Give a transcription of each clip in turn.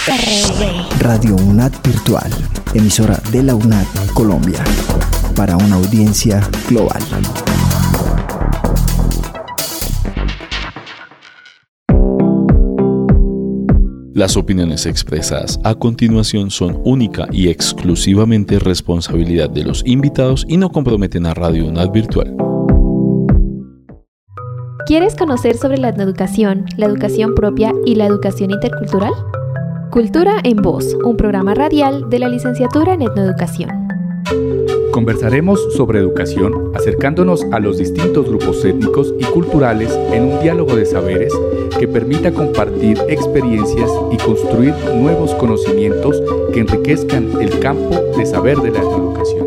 Radio UNAD Virtual, emisora de la UNAD Colombia, para una audiencia global. Las opiniones expresadas a continuación son única y exclusivamente responsabilidad de los invitados y no comprometen a Radio UNAD Virtual. ¿Quieres conocer sobre la etnoeducación, la educación propia y la educación intercultural? Cultura en Voz, un programa radial de la licenciatura en etnoeducación. Conversaremos sobre educación, acercándonos a los distintos grupos étnicos y culturales en un diálogo de saberes que permita compartir experiencias y construir nuevos conocimientos que enriquezcan el campo de saber de la etnoeducación.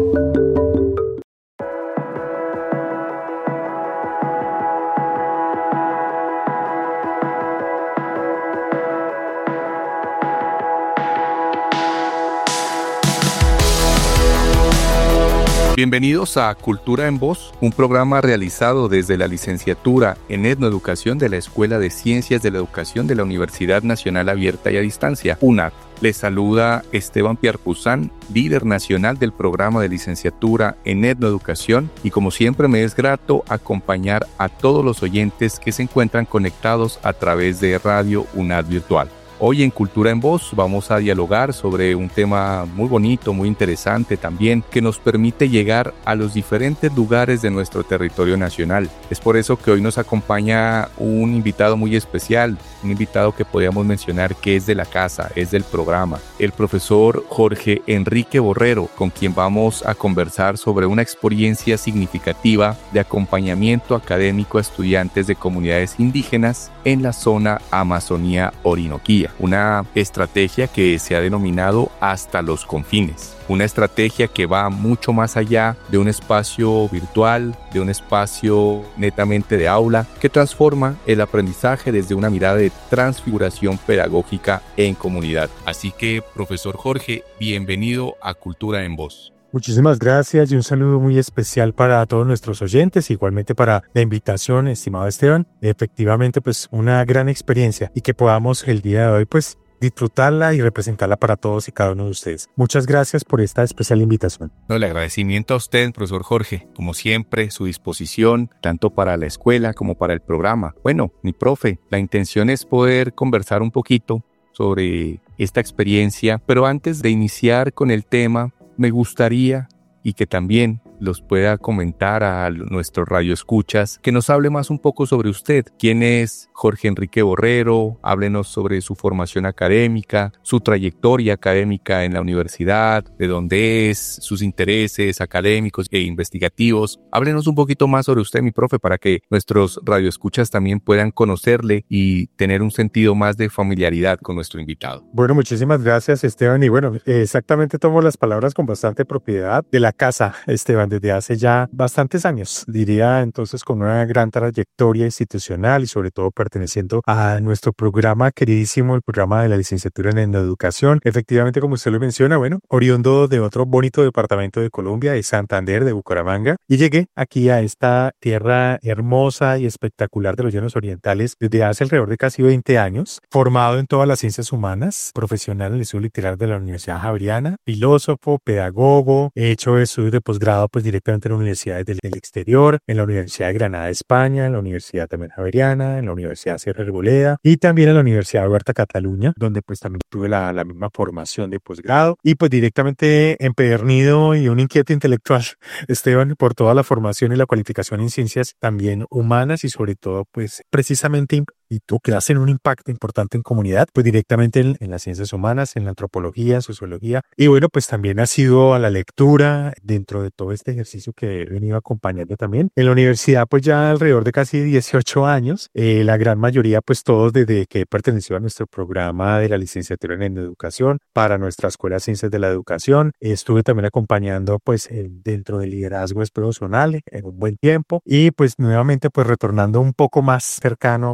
Bienvenidos a Cultura en Voz, un programa realizado desde la licenciatura en Etnoeducación de la Escuela de Ciencias de la Educación de la Universidad Nacional Abierta y a Distancia, UNAD. Les saluda Esteban Piarpuzán, líder nacional del programa de licenciatura en Etnoeducación, y como siempre me es grato acompañar a todos los oyentes que se encuentran conectados a través de Radio UNAD Virtual. Hoy en Cultura en Voz vamos a dialogar sobre un tema muy bonito, muy interesante también, que nos permite llegar a los diferentes lugares de nuestro territorio nacional. Es por eso que hoy nos acompaña un invitado muy especial, un invitado que podríamos mencionar que es de la casa, es del programa, el profesor Jorge Enrique Borrero, con quien vamos a conversar sobre una experiencia significativa de acompañamiento académico a estudiantes de comunidades indígenas en la zona Amazonía Orinoquía. Una estrategia que se ha denominado Hasta los Confines. Una estrategia que va mucho más allá de un espacio virtual, de un espacio netamente de aula, que transforma el aprendizaje desde una mirada de transfiguración pedagógica en comunidad. Así que, profesor Jorge, bienvenido a Cultura en Voz. Muchísimas gracias y un saludo muy especial para todos nuestros oyentes, igualmente para la invitación, estimado Esteban. Efectivamente, pues una gran experiencia y que podamos el día de hoy pues disfrutarla y representarla para todos y cada uno de ustedes. Muchas gracias por esta especial invitación. El agradecimiento a usted, profesor Jorge. Como siempre, su disposición, tanto para la escuela como para el programa. Bueno, mi profe, la intención es poder conversar un poquito sobre esta experiencia, pero antes de iniciar con el tema, me gustaría, y que también los pueda comentar a nuestros radioescuchas, que nos hable más un poco sobre usted. ¿Quién es Jorge Enrique Borrero? Háblenos sobre su formación académica, su trayectoria académica en la universidad, de dónde es, sus intereses académicos e investigativos. Háblenos un poquito más sobre usted, mi profe, para que nuestros radioescuchas también puedan conocerle y tener un sentido más de familiaridad con nuestro invitado. Bueno, muchísimas gracias, Esteban. Y bueno, exactamente tomo las palabras con bastante propiedad de la casa, Esteban, desde hace ya bastantes años, diría entonces con una gran trayectoria institucional y sobre todo perteneciendo a nuestro programa queridísimo, el programa de la licenciatura en Educación. Efectivamente, como usted lo menciona, bueno, oriundo de otro bonito departamento de Colombia, de Santander, de Bucaramanga, y llegué aquí a esta tierra hermosa y espectacular de los Llanos Orientales desde hace alrededor de casi 20 años, formado en todas las ciencias humanas, profesional en el Estudio Literario de la Universidad Javeriana, filósofo, pedagogo, he hecho estudios de posgrado pues directamente en universidades del exterior, en la Universidad de Granada, España, en la Universidad también Javeriana, en la Universidad Sierra Arboleda y también en la Universidad de Huerta, Cataluña, donde pues también tuve la misma formación de posgrado y pues directamente empedernido y un inquieto intelectual, Esteban, por toda la formación y la cualificación en ciencias también humanas y sobre todo pues precisamente y tú que hacen un impacto importante en comunidad, pues directamente en las ciencias humanas, en la antropología, sociología, y bueno, pues también ha sido a la lectura dentro de todo este ejercicio que he venido acompañando también. En la universidad, pues ya alrededor de casi 18 años, la gran mayoría, pues todos desde que perteneció a nuestro programa de la licenciatura en educación para nuestra Escuela de Ciencias de la Educación. Estuve también acompañando, pues, dentro del liderazgo personal en un buen tiempo y pues nuevamente, pues retornando un poco más cercano, pues a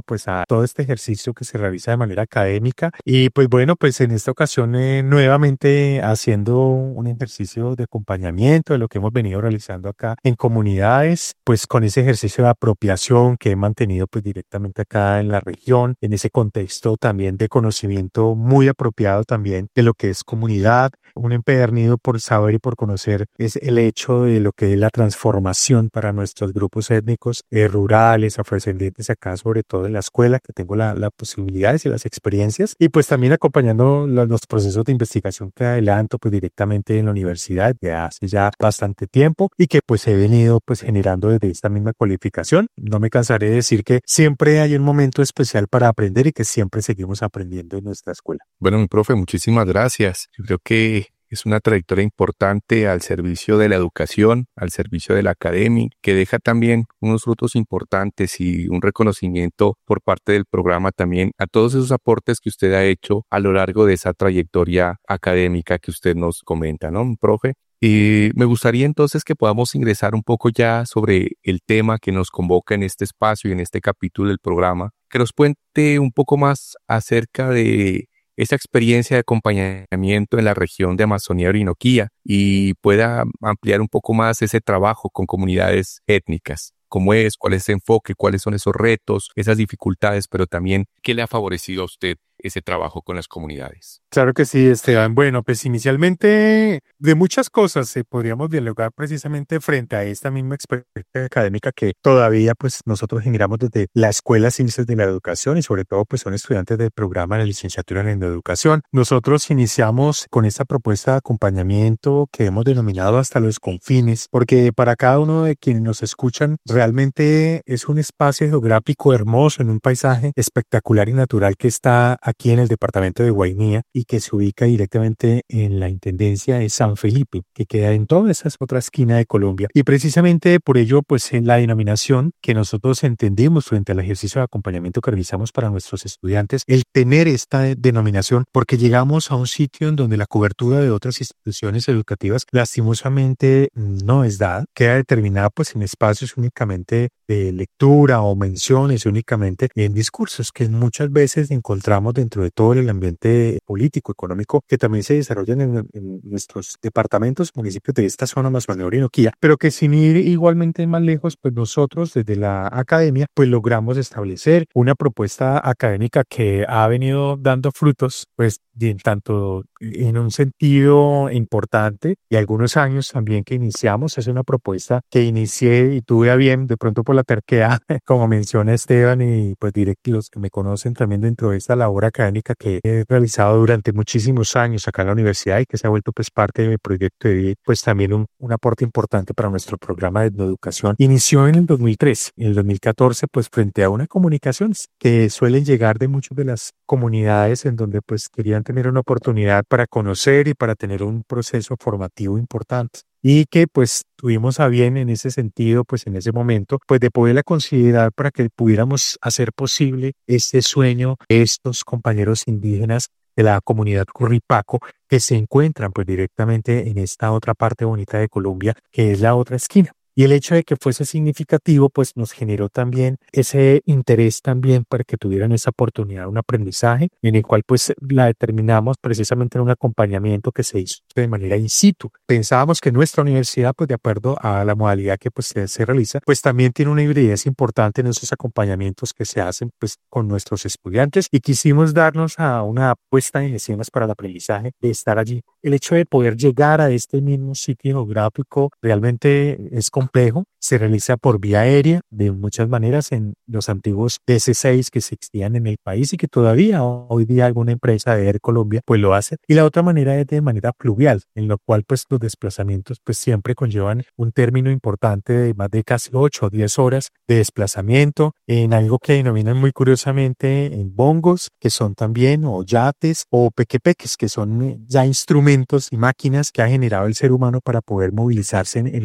para todo este ejercicio que se realiza de manera académica. Y pues bueno, pues en esta ocasión nuevamente haciendo un ejercicio de acompañamiento de lo que hemos venido realizando acá en comunidades, pues con ese ejercicio de apropiación que he mantenido pues directamente acá en la región, en ese contexto también de conocimiento muy apropiado también de lo que es comunidad, un empedernido por saber y por conocer es el hecho de lo que es la transformación para nuestros grupos étnicos rurales, afrodescendientes acá, sobre todo en la escuela, que tengo las posibilidades y las experiencias, y pues también acompañando los procesos de investigación que adelanto pues directamente en la universidad de hace ya bastante tiempo y que pues he venido pues generando desde esta misma cualificación. No me cansaré de decir que siempre hay un momento especial para aprender y que siempre seguimos aprendiendo en nuestra escuela. Bueno, mi profe, muchísimas gracias. Yo creo que es una trayectoria importante al servicio de la educación, al servicio de la academia, que deja también unos frutos importantes y un reconocimiento por parte del programa también a todos esos aportes que usted ha hecho a lo largo de esa trayectoria académica que usted nos comenta, ¿no, profe? Y me gustaría entonces que podamos ingresar un poco ya sobre el tema que nos convoca en este espacio y en este capítulo del programa, que nos cuente un poco más acerca de esa experiencia de acompañamiento en la región de Amazonía Orinoquía y pueda ampliar un poco más ese trabajo con comunidades étnicas. ¿Cómo es? ¿Cuál es ese enfoque? ¿Cuáles son esos retos, esas dificultades? Pero también, ¿qué le ha favorecido a usted ese trabajo con las comunidades? Claro que sí, Esteban. Bueno, pues inicialmente de muchas cosas podríamos dialogar precisamente frente a esta misma experiencia académica que todavía pues nosotros generamos desde la Escuela de Ciencias de la Educación y sobre todo pues son estudiantes del programa de licenciatura en educación. Nosotros iniciamos con esta propuesta de acompañamiento que hemos denominado hasta los confines, porque para cada uno de quienes nos escuchan realmente es un espacio geográfico hermoso en un paisaje espectacular y natural que está aquí en el departamento de Guainía y que se ubica directamente en la intendencia de San Felipe, que queda en toda esa otra esquina de Colombia. Y precisamente por ello, pues en la denominación que nosotros entendimos frente al ejercicio de acompañamiento que realizamos para nuestros estudiantes, el tener esta denominación, porque llegamos a un sitio en donde la cobertura de otras instituciones educativas lastimosamente no es dada, queda determinada pues en espacios únicamente de lectura o menciones únicamente en discursos que muchas veces encontramos dentro de todo el ambiente político, económico que también se desarrollan en nuestros departamentos, municipios de esta zona Amazonía Orinoquía, pero que sin ir igualmente más lejos, pues nosotros desde la academia pues logramos establecer una propuesta académica que ha venido dando frutos pues tanto en un sentido importante y algunos años también que iniciamos. Es una propuesta que inicié y tuve a bien de pronto por la terquedad, como menciona Esteban y pues los que me conocen también dentro de esta labor académica que he realizado durante muchísimos años acá en la universidad y que se ha vuelto pues parte de mi proyecto de vida, pues también un aporte importante para nuestro programa de educación. Inició en el 2003, en el 2014 pues frente a una comunicación que suelen llegar de muchas de las comunidades en donde pues querían tener una oportunidad para conocer y para tener un proceso formativo importante. Y que pues tuvimos a bien en ese sentido, pues en ese momento, pues de poderla considerar para que pudiéramos hacer posible este sueño de estos compañeros indígenas de la comunidad Curripaco que se encuentran pues directamente en esta otra parte bonita de Colombia, que es la otra esquina. Y el hecho de que fuese significativo, pues nos generó también ese interés también para que tuvieran esa oportunidad, un aprendizaje, en el cual pues la determinamos precisamente en un acompañamiento que se hizo de manera in situ. Pensábamos que nuestra universidad, pues de acuerdo a la modalidad que pues se realiza, pues también tiene una hibridez importante en esos acompañamientos que se hacen pues con nuestros estudiantes y quisimos darnos a una puesta en escenas para el aprendizaje de estar allí. El hecho de poder llegar a este mismo sitio geográfico realmente es complejo, se realiza por vía aérea de muchas maneras en los antiguos DC-6 que existían en el país y que todavía hoy día alguna empresa de Air Colombia pues lo hace, y la otra manera es de manera fluvial, en lo cual pues los desplazamientos pues siempre conllevan un término importante de más de casi 8 o 10 horas de desplazamiento en algo que denominan muy curiosamente en bongos, que son también o yates o pequepeques, que son ya instrumentos y máquinas que ha generado el ser humano para poder movilizarse en el río.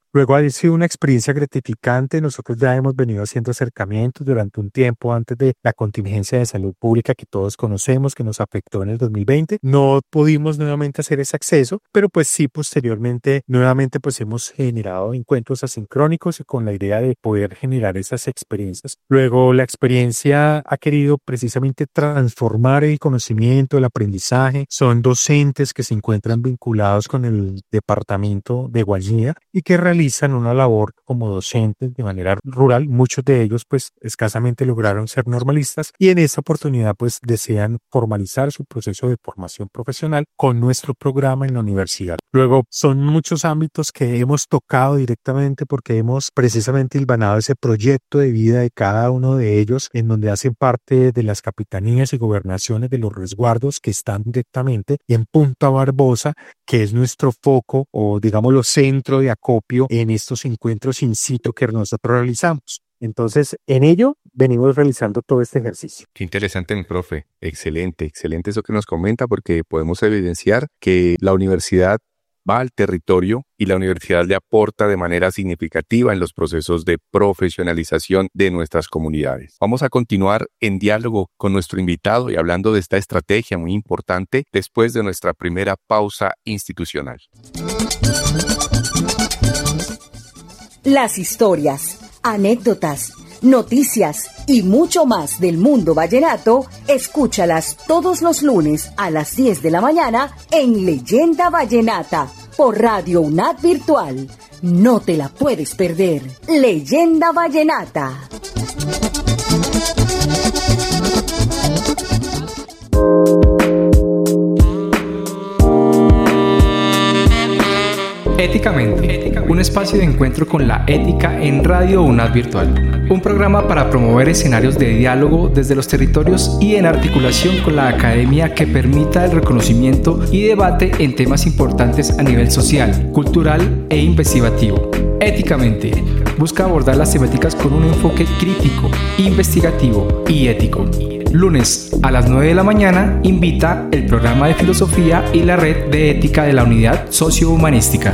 Luego ha sido una experiencia gratificante. Nosotros ya hemos venido haciendo acercamientos durante un tiempo antes de la contingencia de salud pública que todos conocemos, que nos afectó en el 2020. No pudimos nuevamente hacer ese acceso, pero pues sí, posteriormente, nuevamente pues hemos generado encuentros asincrónicos y con la idea de poder generar esas experiencias. Luego la experiencia ha querido precisamente transformar el conocimiento, el aprendizaje. Son docentes que se encuentran vinculados con el departamento de Guajira y que realizan una labor como docentes de manera rural. Muchos de ellos pues escasamente lograron ser normalistas y en esta oportunidad pues desean formalizar su proceso de formación profesional con nuestro programa en la universidad. Luego son muchos ámbitos que hemos tocado directamente porque hemos precisamente hilvanado ese proyecto de vida de cada uno de ellos en donde hacen parte de las capitanías y gobernaciones de los resguardos que están directamente en Punta Barbosa, que es nuestro foco o digámoslo centro de acopio en estos encuentros in situ que nosotros realizamos. Entonces, en ello venimos realizando todo este ejercicio. Qué interesante, mi profe. Excelente eso que nos comenta porque podemos evidenciar que la universidad va al territorio y la universidad le aporta de manera significativa en los procesos de profesionalización de nuestras comunidades. Vamos a continuar en diálogo con nuestro invitado y hablando de esta estrategia muy importante después de nuestra primera pausa institucional. Las historias, anécdotas, noticias y mucho más del mundo vallenato, escúchalas todos los lunes a las 10 de la mañana en Leyenda Vallenata por Radio UNAD Virtual. No te la puedes perder. Leyenda Vallenata. Éticamente, un espacio de encuentro con la ética en Radio UNAD Virtual. Un programa para promover escenarios de diálogo desde los territorios y en articulación con la academia que permita el reconocimiento y debate en temas importantes a nivel social, cultural e investigativo. Éticamente, busca abordar las temáticas con un enfoque crítico, investigativo y ético. Lunes a las 9 de la mañana invita el programa de filosofía y la red de ética de la unidad sociohumanística.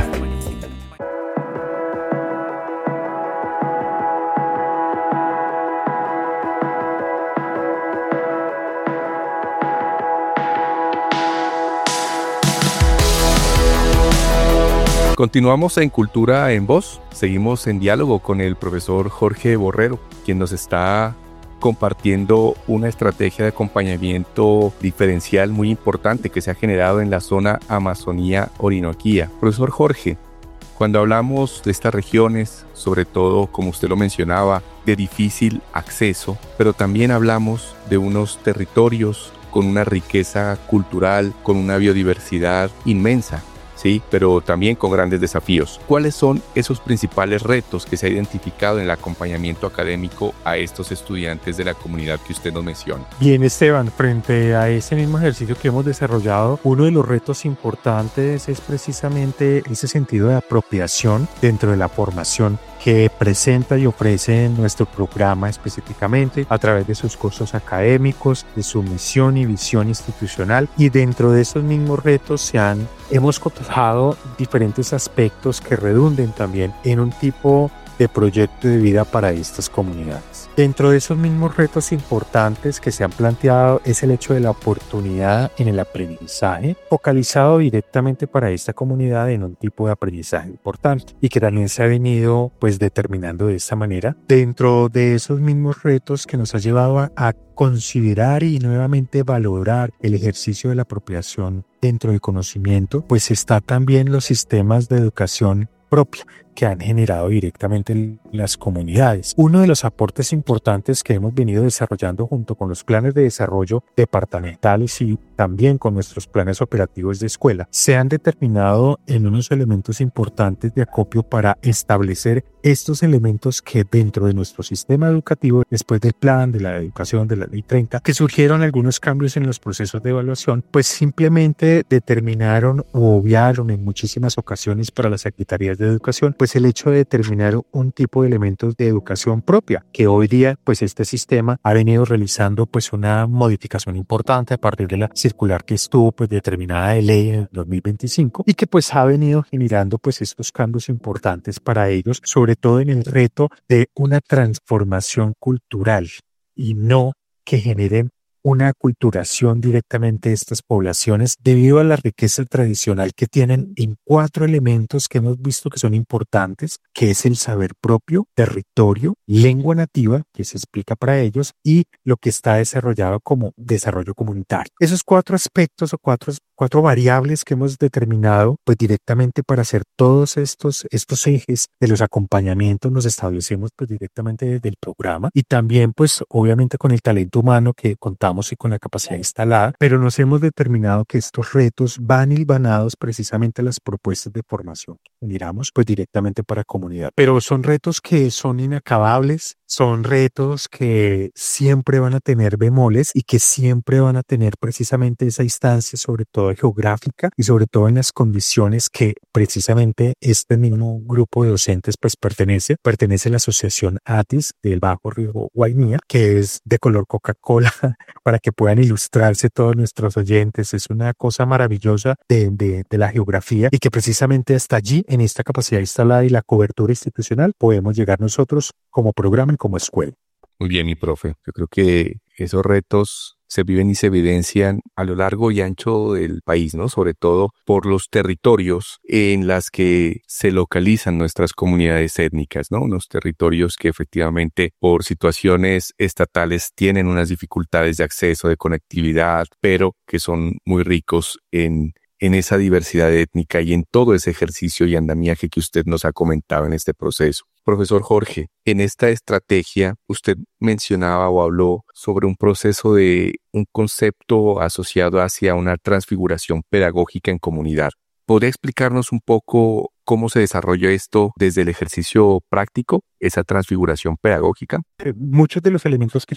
Continuamos en Cultura en Voz. Seguimos en diálogo con el profesor Jorge Borrero, quien nos está compartiendo una estrategia de acompañamiento diferencial muy importante que se ha generado en la zona Amazonía-Orinoquía. Profesor Jorge, cuando hablamos de estas regiones, sobre todo, como usted lo mencionaba, de difícil acceso, pero también hablamos de unos territorios con una riqueza cultural, con una biodiversidad inmensa, ¿sí? Pero también con grandes desafíos. ¿Cuáles son esos principales retos que se ha identificado en el acompañamiento académico a estos estudiantes de la comunidad que usted nos menciona? Bien, Esteban, frente a ese mismo ejercicio que hemos desarrollado, uno de los retos importantes es precisamente ese sentido de apropiación dentro de la formación que presenta y ofrece nuestro programa específicamente a través de sus cursos académicos, de su misión y visión institucional, y dentro de esos mismos retos hemos cotejado diferentes aspectos que redunden también en un tipo de proyecto de vida para estas comunidades. Dentro de esos mismos retos importantes que se han planteado es el hecho de la oportunidad en el aprendizaje, focalizado directamente para esta comunidad en un tipo de aprendizaje importante y que también se ha venido determinando de esta manera. Dentro de esos mismos retos que nos ha llevado a considerar y nuevamente valorar el ejercicio de la apropiación dentro del conocimiento, pues está también los sistemas de educación propia que han generado directamente las comunidades. Uno de los aportes importantes que hemos venido desarrollando junto con los planes de desarrollo departamentales y también con nuestros planes operativos de escuela, se han determinado en unos elementos importantes de acopio para establecer estos elementos que dentro de nuestro sistema educativo, después del plan de la educación de la Ley 30, que surgieron algunos cambios en los procesos de evaluación, pues simplemente determinaron o obviaron en muchísimas ocasiones para las secretarías de educación, pues el hecho de determinar un tipo de elementos de educación propia, que hoy día pues este sistema ha venido realizando pues una modificación importante a partir de la circular que estuvo pues determinada de ley en el 2025 y que pues ha venido generando pues estos cambios importantes para ellos, sobre todo en el reto de una transformación cultural y no que generen una aculturación directamente de estas poblaciones debido a la riqueza tradicional que tienen en 4 elementos que hemos visto que son importantes, que es el saber propio, territorio, lengua nativa, que se explica para ellos, y lo que está desarrollado como desarrollo comunitario. Esos 4 aspectos o cuatro variables que hemos determinado, pues directamente para hacer todos estos ejes de los acompañamientos nos establecemos pues directamente desde el programa y también pues obviamente con el talento humano que contamos y con la capacidad instalada, pero nos hemos determinado que estos retos van hilvanados precisamente a las propuestas de formación que miramos pues directamente para comunidad. Pero son retos que son inacabables, son retos que siempre van a tener bemoles y que siempre van a tener precisamente esa instancia, sobre todo geográfica y sobre todo en las condiciones que precisamente este mismo grupo de docentes pues pertenece a la asociación ATIS del Bajo Río Guainía, que es de color Coca-Cola, para que puedan ilustrarse todos nuestros oyentes. Es una cosa maravillosa de la geografía y que precisamente hasta allí, en esta capacidad instalada y la cobertura institucional, podemos llegar nosotros como programa y como escuela. Muy bien, mi profe. Yo creo que esos retos se viven y se evidencian a lo largo y ancho del país, ¿no? Sobre todo por los territorios en las que se localizan nuestras comunidades étnicas, ¿no? Unos territorios que efectivamente por situaciones estatales tienen unas dificultades de acceso, de conectividad, pero que son muy ricos en esa diversidad étnica y en todo ese ejercicio y andamiaje que usted nos ha comentado en este proceso. Profesor Jorge, en esta estrategia usted mencionaba o habló sobre un proceso de un concepto asociado hacia una transfiguración pedagógica en comunidad. ¿Podría explicarnos un poco cómo se desarrolla esto desde el ejercicio práctico, esa transfiguración pedagógica? Muchos de los elementos que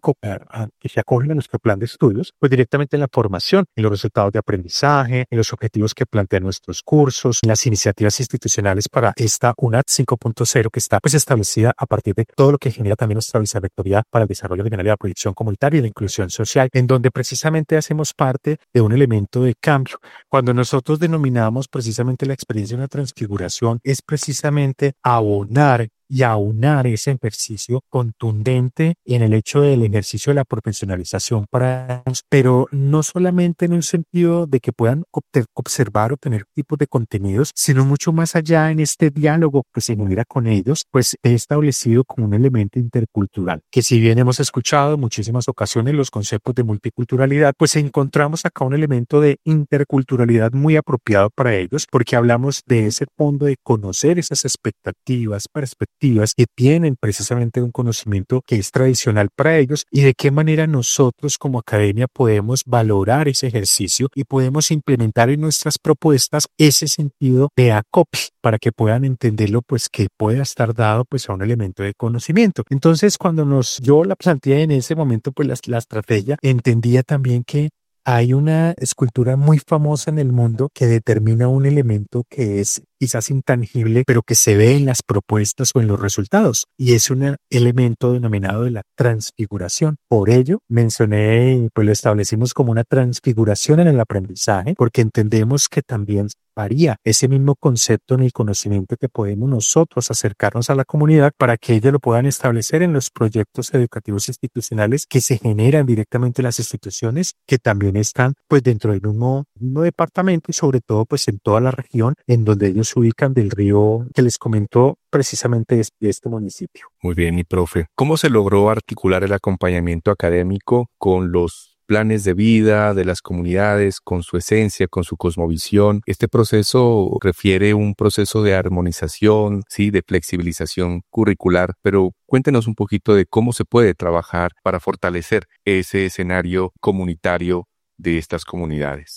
se acogen a nuestro plan de estudios, pues directamente en la formación, en los resultados de aprendizaje, en los objetivos que plantean nuestros cursos, en las iniciativas institucionales para esta UNAT 5.0 que está pues establecida a partir de todo lo que genera también nuestra vicerrectoría para el desarrollo regional y la proyección comunitaria y la inclusión social, en donde precisamente hacemos parte de un elemento de cambio. Cuando nosotros denominamos precisamente la experiencia de una transfiguración, es precisamente abonar y aunar ese ejercicio contundente en el hecho del ejercicio de la profesionalización para ellos, pero no solamente en un sentido de que puedan observar o tener tipos de contenidos, sino mucho más allá en este diálogo que se genera con ellos, pues he establecido como un elemento intercultural, que si bien hemos escuchado en muchísimas ocasiones los conceptos de multiculturalidad, pues encontramos acá un elemento de interculturalidad muy apropiado para ellos, porque hablamos de ese fondo de conocer esas expectativas, perspectivas que tienen precisamente un conocimiento que es tradicional para ellos y de qué manera nosotros como academia podemos valorar ese ejercicio y podemos implementar en nuestras propuestas ese sentido de acopio para que puedan entenderlo, pues que pueda estar dado pues a un elemento de conocimiento. Entonces cuando yo la planteé en ese momento pues la estrategia, entendía también que hay una escultura muy famosa en el mundo que determina un elemento que es quizás intangible, pero que se ve en las propuestas o en los resultados, y es un elemento denominado de la transfiguración. Por ello, mencioné y pues lo establecimos como una transfiguración en el aprendizaje, porque entendemos que también varía ese mismo concepto en el conocimiento que podemos nosotros acercarnos a la comunidad para que ellos lo puedan establecer en los proyectos educativos institucionales que se generan directamente en las instituciones que también están pues dentro del mismo departamento y sobre todo pues en toda la región en donde ellos se ubican del río que les comentó precisamente de este municipio. Muy bien, mi profe. ¿Cómo se logró articular el acompañamiento académico con los planes de vida de las comunidades, con su esencia, con su cosmovisión? Este proceso refiere un proceso de armonización, sí, de flexibilización curricular, pero cuéntenos un poquito de cómo se puede trabajar para fortalecer ese escenario comunitario de estas comunidades.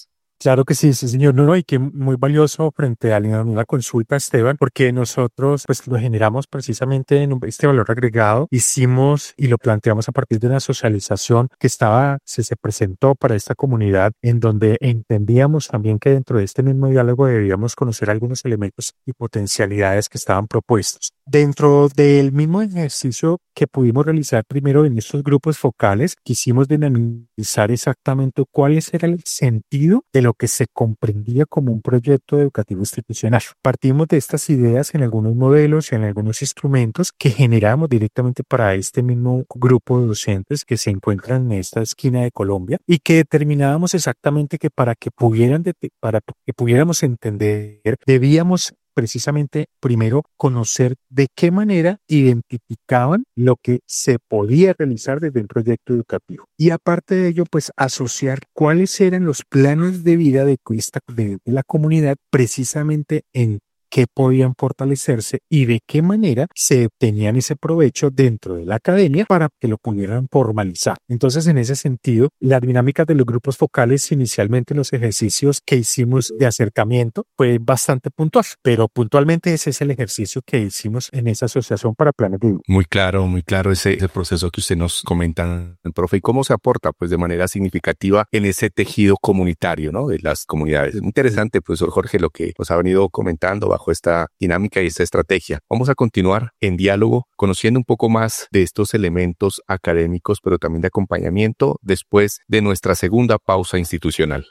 Claro que sí, sí, señor. No, y que muy valioso frente a la consulta, Esteban, porque nosotros pues lo generamos precisamente en este valor agregado. Hicimos y lo planteamos a partir de una socialización que se presentó para esta comunidad, en donde entendíamos también que dentro de este mismo diálogo debíamos conocer algunos elementos y potencialidades que estaban propuestos. Dentro del mismo ejercicio que pudimos realizar primero en estos grupos focales, quisimos analizar exactamente cuál era el sentido de lo que se comprendía como un proyecto educativo institucional. Partimos de estas ideas en algunos modelos y en algunos instrumentos que generamos directamente para este mismo grupo de docentes que se encuentran en esta esquina de Colombia, y que determinábamos exactamente que para que pudiéramos entender, debíamos precisamente primero conocer de qué manera identificaban lo que se podía realizar desde un proyecto educativo, y aparte de ello pues asociar cuáles eran los planes de vida de la comunidad, precisamente en qué podían fortalecerse y de qué manera se obtenían ese provecho dentro de la academia para que lo pudieran formalizar. Entonces, en ese sentido, la dinámica de los grupos focales inicialmente en los ejercicios que hicimos de acercamiento fue bastante puntual, pero puntualmente ese es el ejercicio que hicimos en esa asociación para planes de vida. Muy claro ese proceso que usted nos comenta, profe, y cómo se aporta pues de manera significativa en ese tejido comunitario, ¿no? De las comunidades. Es muy interesante, profesor Jorge, lo que nos ha venido comentando bajo esta dinámica y esta estrategia. Vamos a continuar en diálogo, conociendo un poco más de estos elementos académicos, pero también de acompañamiento, después de nuestra segunda pausa institucional.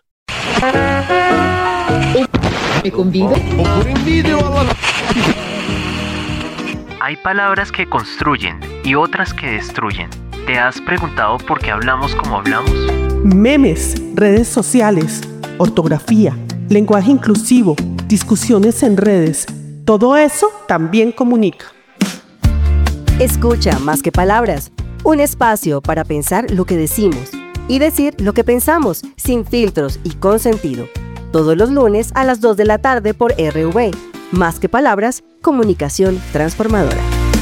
Hay palabras que construyen y otras que destruyen. ¿Te has preguntado por qué hablamos como hablamos? Memes, redes sociales, ortografía, lenguaje inclusivo, discusiones en redes, todo eso también comunica. Escucha Más que Palabras, un espacio para pensar lo que decimos y decir lo que pensamos, sin filtros y con sentido. Todos los lunes a las 2 de la tarde por RV. Más que Palabras, comunicación transformadora.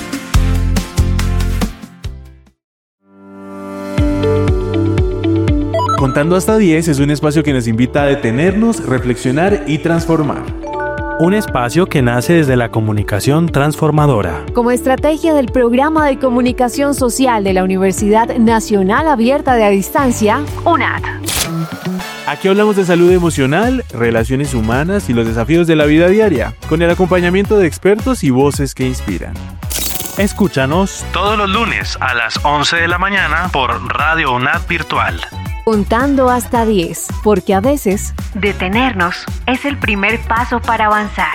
Contando hasta 10 es un espacio que nos invita a detenernos, reflexionar y transformar. Un espacio que nace desde la comunicación transformadora. Como estrategia del Programa de Comunicación Social de la Universidad Nacional Abierta de Distancia, UNAD. Aquí hablamos de salud emocional, relaciones humanas y los desafíos de la vida diaria, con el acompañamiento de expertos y voces que inspiran. Escúchanos todos los lunes a las 11 de la mañana por Radio UNAD Virtual. Contando hasta 10, porque a veces detenernos es el primer paso para avanzar.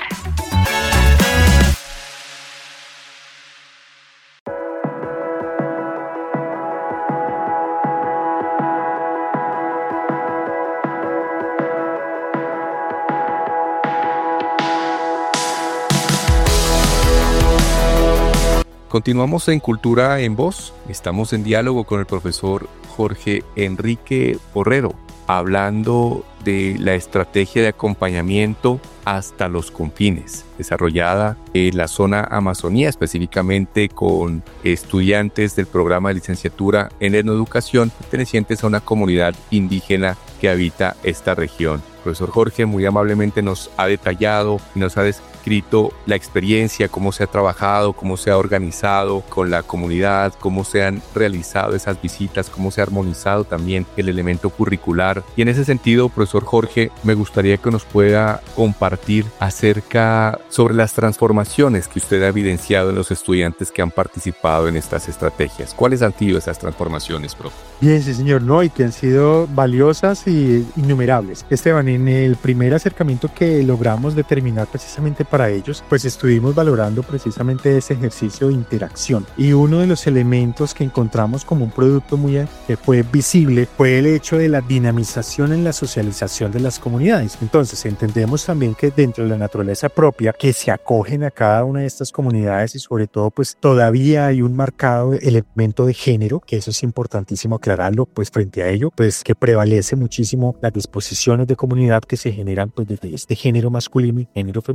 Continuamos en Cultura en Voz. Estamos en diálogo con el profesor Jorge Enrique Porrero, hablando de la estrategia de acompañamiento hasta los confines, desarrollada en la zona Amazonía, específicamente con estudiantes del programa de licenciatura en etnoeducación pertenecientes a una comunidad indígena que habita esta región. El profesor Jorge muy amablemente nos ha detallado y nos ha descrito la experiencia, cómo se ha trabajado, cómo se ha organizado con la comunidad, cómo se han realizado esas visitas, cómo se ha armonizado también el elemento curricular. Y en ese sentido, profesor Jorge, me gustaría que nos pueda compartir acerca sobre las transformaciones que usted ha evidenciado en los estudiantes que han participado en estas estrategias. ¿Cuáles han sido esas transformaciones, profe? Bien, sí, señor, no, y que han sido valiosas y innumerables. Esteban, en el primer acercamiento que logramos determinar precisamente para ellos, pues estuvimos valorando precisamente ese ejercicio de interacción. Y uno de los elementos que encontramos como un producto que fue visible fue el hecho de la dinamización en la socialización de las comunidades. Entonces, entendemos también que dentro de la naturaleza propia que se acogen a cada una de estas comunidades y sobre todo, pues todavía hay un marcado elemento de género, que eso es importantísimo aclararlo, pues frente a ello, pues que prevalece muchísimo las disposiciones de comunidad que se generan pues desde este género masculino y género femenino, y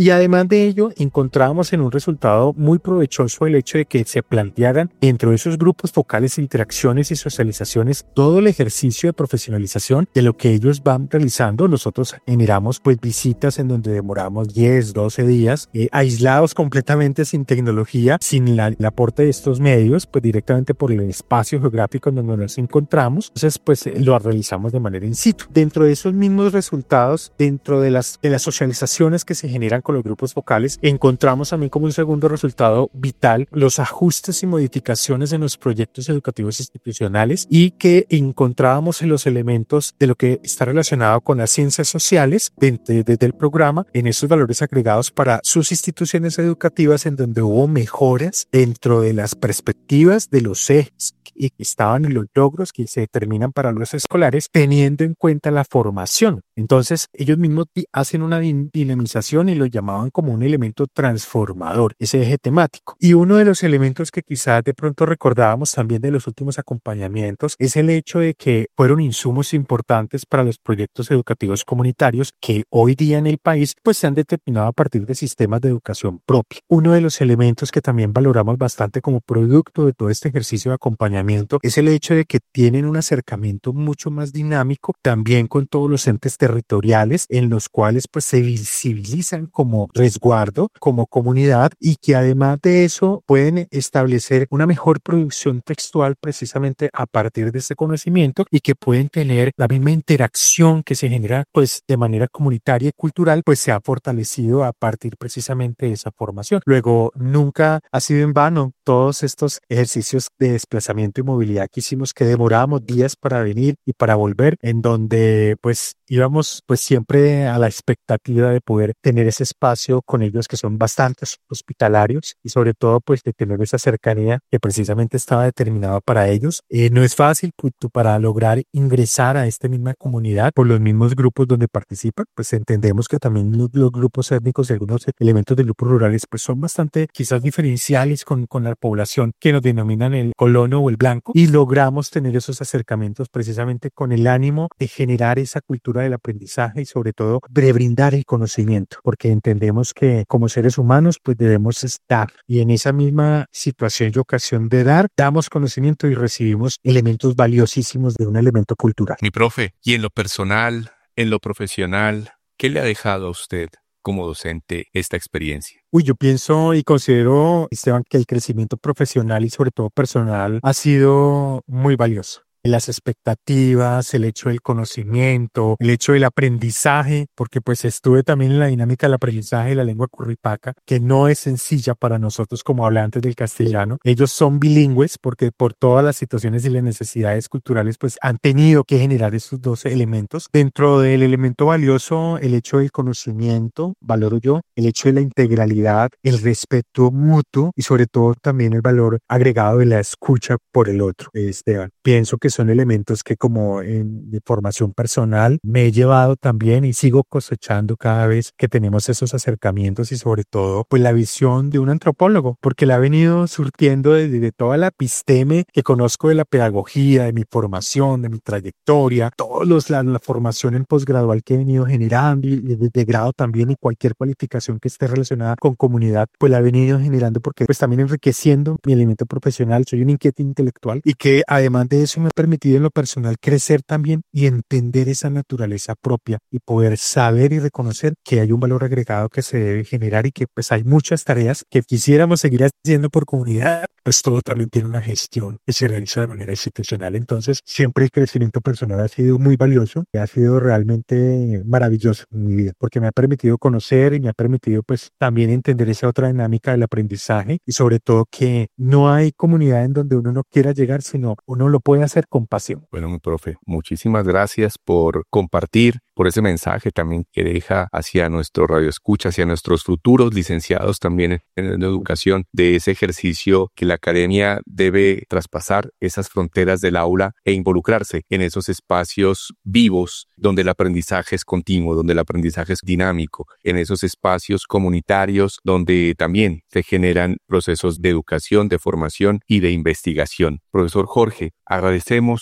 Y además de ello, encontrábamos en un resultado muy provechoso el hecho de que se plantearan dentro de esos grupos focales, interacciones y socializaciones todo el ejercicio de profesionalización de lo que ellos van realizando. Nosotros generamos pues visitas en donde demoramos 10, 12 días, aislados completamente, sin tecnología, sin el aporte de estos medios, pues directamente por el espacio geográfico en donde nos encontramos. Entonces pues lo realizamos de manera in situ. Dentro de esos mismos resultados, dentro de las socializaciones que se generan con los grupos focales, encontramos también como un segundo resultado vital los ajustes y modificaciones en los proyectos educativos institucionales, y que encontrábamos en los elementos de lo que está relacionado con las ciencias sociales desde el programa, en esos valores agregados para sus instituciones educativas, en donde hubo mejoras dentro de las perspectivas de los ejes que estaban en los logros que se determinan para los escolares, teniendo en cuenta la formación. Entonces ellos mismos hacen una dinamización y lo llamaban como un elemento transformador, ese eje temático. Y uno de los elementos que quizás de pronto recordábamos también de los últimos acompañamientos es el hecho de que fueron insumos importantes para los proyectos educativos comunitarios que hoy día en el país pues se han determinado a partir de sistemas de educación propia. Uno de los elementos que también valoramos bastante como producto de todo este ejercicio de acompañamiento es el hecho de que tienen un acercamiento mucho más dinámico también con todos los entes territoriales, en los cuales pues se visibilizan como resguardo, como comunidad, y que además de eso pueden establecer una mejor producción textual precisamente a partir de este conocimiento, y que pueden tener la misma interacción que se genera pues de manera comunitaria y cultural, pues se ha fortalecido a partir precisamente de esa formación. Luego, nunca ha sido en vano todos estos ejercicios de desplazamiento y movilidad que hicimos, que demorábamos días para venir y para volver, en donde pues íbamos pues siempre a la expectativa de poder tener ese espacio con ellos, que son bastante hospitalarios, y sobre todo pues de tener esa cercanía que precisamente estaba determinada para ellos. No es fácil pues, para lograr ingresar a esta misma comunidad por los mismos grupos donde participan, pues entendemos que también los grupos étnicos y algunos elementos de grupos rurales pues son bastante quizás diferenciales con la población que nos denominan el colono o el blanco, y logramos tener esos acercamientos precisamente con el ánimo de generar esa cultura del aprendizaje y sobre todo de brindar el conocimiento, porque entendemos que como seres humanos pues debemos estar, y en esa misma situación y ocasión de dar, damos conocimiento y recibimos elementos valiosísimos de un elemento cultural. Mi profe, y en lo personal, en lo profesional, ¿qué le ha dejado a usted como docente esta experiencia? Yo pienso y considero, Esteban, que el crecimiento profesional y sobre todo personal ha sido muy valioso. Las expectativas, el hecho del conocimiento, el hecho del aprendizaje, porque pues estuve también en la dinámica del aprendizaje de la lengua curripaca, que no es sencilla para nosotros como hablantes del castellano. Ellos son bilingües porque por todas las situaciones y las necesidades culturales pues han tenido que generar esos dos elementos. Dentro del elemento valioso, el hecho del conocimiento, valoro yo, el hecho de la integralidad, el respeto mutuo y sobre todo también el valor agregado de la escucha por el otro, Esteban. Pienso que son elementos que como de formación personal me he llevado también y sigo cosechando cada vez que tenemos esos acercamientos, y sobre todo pues la visión de un antropólogo, porque la ha venido surtiendo desde toda la episteme que conozco de la pedagogía, de mi formación, de mi trayectoria, la formación en posgradual que he venido generando y de grado también, y cualquier cualificación que esté relacionada con comunidad pues la he venido generando, porque pues también enriqueciendo mi elemento profesional. Soy un inquieto intelectual y que además de eso me ha permitido en lo personal crecer también y entender esa naturaleza propia y poder saber y reconocer que hay un valor agregado que se debe generar, y que pues hay muchas tareas que quisiéramos seguir haciendo por comunidad, pues todo también tiene una gestión que se realiza de manera institucional. Entonces siempre el crecimiento personal ha sido muy valioso y ha sido realmente maravilloso en mi vida, porque me ha permitido conocer y me ha permitido pues también entender esa otra dinámica del aprendizaje, y sobre todo que no hay comunidad en donde uno no quiera llegar, sino uno lo puede hacer con pasión. Bueno, mi profe, muchísimas gracias por compartir, por ese mensaje también que deja hacia nuestro radioescucha, hacia nuestros futuros licenciados también en educación, de ese ejercicio que la academia debe traspasar esas fronteras del aula e involucrarse en esos espacios vivos donde el aprendizaje es continuo, donde el aprendizaje es dinámico, en esos espacios comunitarios donde también se generan procesos de educación, de formación y de investigación. Profesor Jorge, agradecemos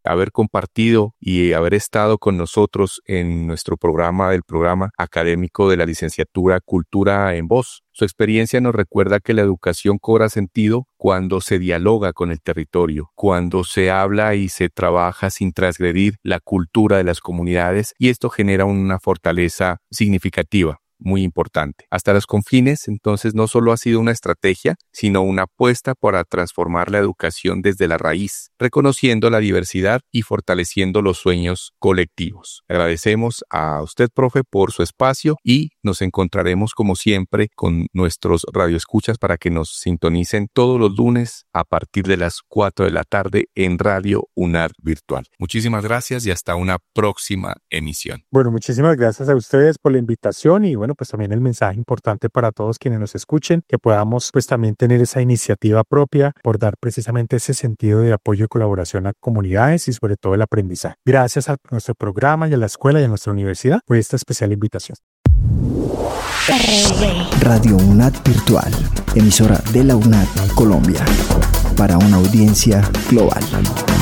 haber compartido y haber estado con nosotros en nuestro programa, el programa académico de la licenciatura Cultura en Voz. Su experiencia nos recuerda que la educación cobra sentido cuando se dialoga con el territorio, cuando se habla y se trabaja sin transgredir la cultura de las comunidades, y esto genera una fortaleza significativa, muy importante. Hasta los confines, entonces, no solo ha sido una estrategia, sino una apuesta para transformar la educación desde la raíz, reconociendo la diversidad y fortaleciendo los sueños colectivos. Agradecemos a usted, profe, por su espacio y nos encontraremos como siempre con nuestros radioescuchas para que nos sintonicen todos los lunes a partir de las 4 de la tarde en Radio UNAD Virtual. Muchísimas gracias y hasta una próxima emisión. Bueno, muchísimas gracias a ustedes por la invitación y bueno, pues también el mensaje importante para todos quienes nos escuchen, que podamos pues también tener esa iniciativa propia por dar precisamente ese sentido de apoyo y colaboración a comunidades y sobre todo el aprendizaje. Gracias a nuestro programa y a la escuela y a nuestra universidad por esta especial invitación. Radio UNAD Virtual, emisora de la UNAD Colombia, para una audiencia global.